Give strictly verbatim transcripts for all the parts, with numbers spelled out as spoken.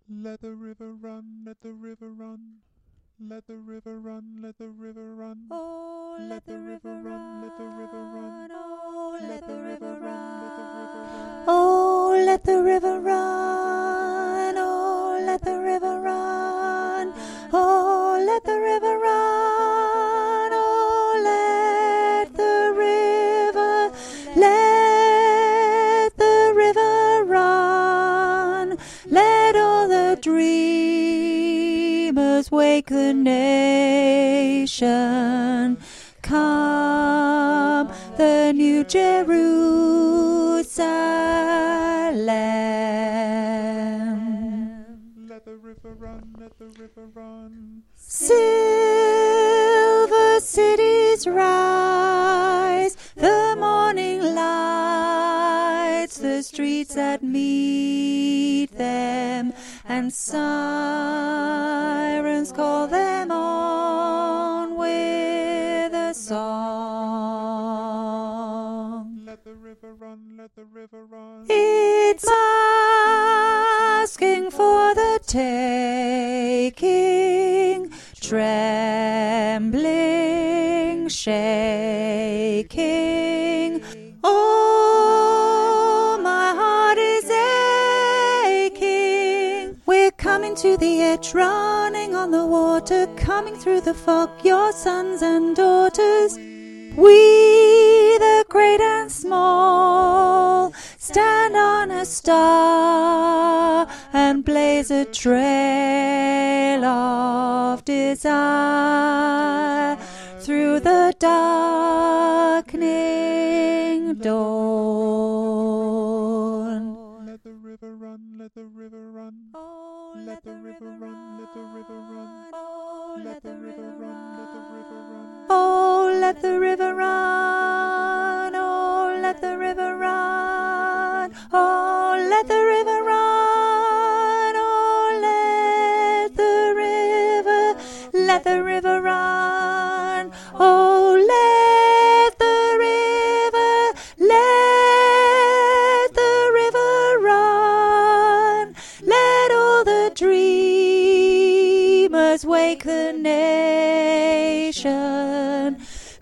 Let the river run, let the river run. Let the river run, let the river run. Oh, Let the river run, let the river run. Oh, Let the river run, let the river run. Oh, let the river run. Oh, let the river run. Oh, let the river run. Oh, let the river, let the river run. Let all the dreamers wake the nation. Come, the new Jerusalem. Let the river run, let the river run. Silver cities rise, the morning lights, the streets that meet them, and sirens call them on with a song. Let the river run, let the river run. It's asking for the taking, trembling, shaking. Oh, my heart is aching. We're coming to the edge, running on the water, coming through the fog, your sons and daughters. We, the great and small, stand on a star and blaze a trail of desire through the darkening dawn. Let the river run, let the river run. Oh, Let the river run, let the river run. Oh, Let the river run, let the river run. Oh, let the river run. Oh, let the river run. Oh, let the river run. Oh, let the river, let the river run. Oh, let the river, let the river run. Let all the dreamers wake the nation.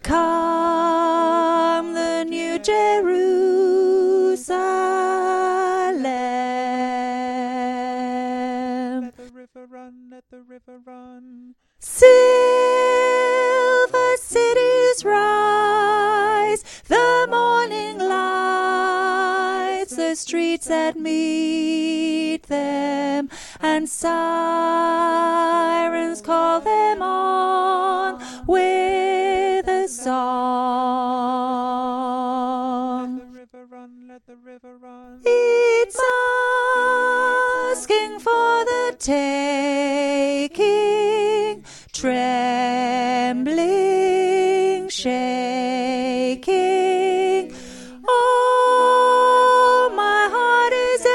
Come, the new Jerusalem. Let the river run, let the river run. Silver cities rise, the morning lights, the streets that meet them, and sirens call them on with a song. Let the river run, let the river run. It's asking for the taking, trembling, shaking. Oh, my heart is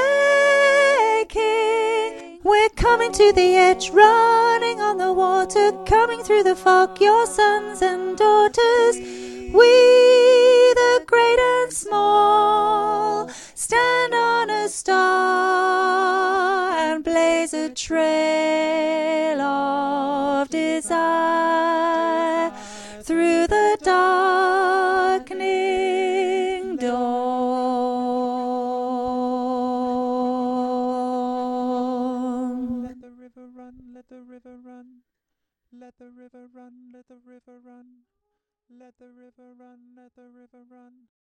aching. We're coming to the edge, running on the water, coming through the fog, your sons and daughters. We, the great and small, stand on a star and blaze a trail of desire through the darkening dawn. Let the river run, let the river run. Let the river run, let the river run. Let the river run, let the river run.